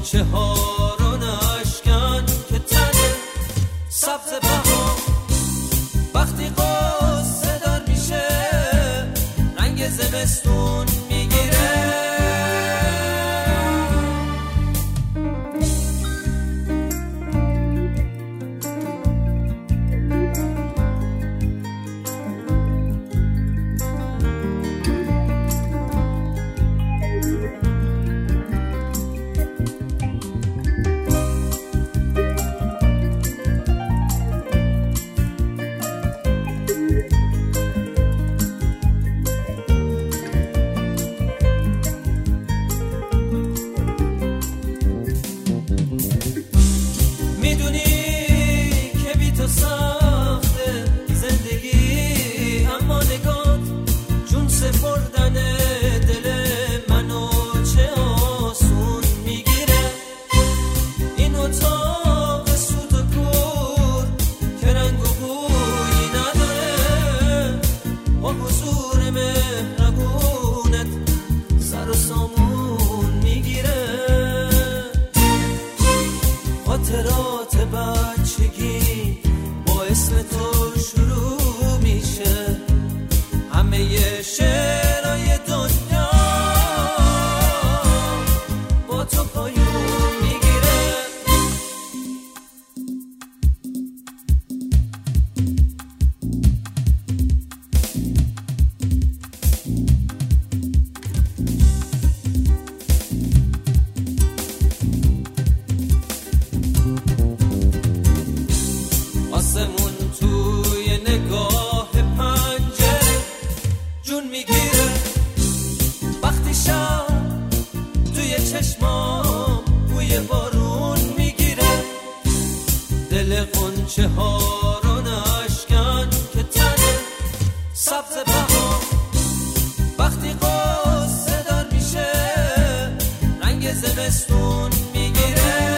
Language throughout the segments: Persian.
غنچه ها رو نشکن که تنه سبز بهار وقتی قصه دار میشه رنگ زمستون میگیره. خاطرات بچگی با اسم تو شروع میشه، همه شعرهای دنیا با تو پایون میگیره. آسمون توی نگاه پنجره جون میگیره، وقتی شب توی چشمام بوی بارون میگیره. دل غنچه ها رو نشکن که تنه سبز بهار وقتی قصه دار میشه رنگ زمستون میگیره.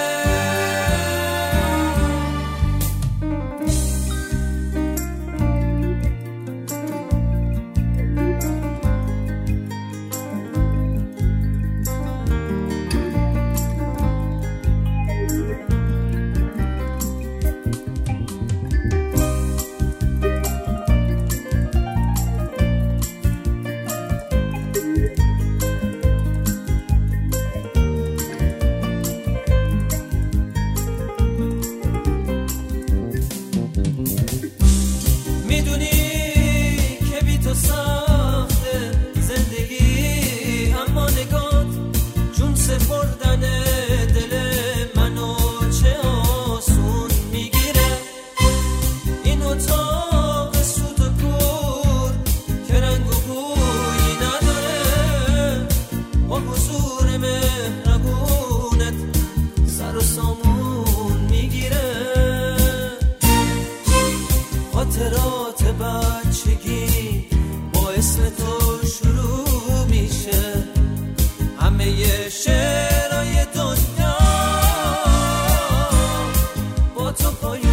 میدونی که بی تو سخته زندگی، اما نگات جون سپردن دل منو چه آسون میگیره. این اتاق سوت و کور که رنگ و بویی نداره، با حضور مهربونت سر و سامون میگیره. خاطرات بچگی با اسم تو شروع میشه، همه شعرهای دنیا با تو پایون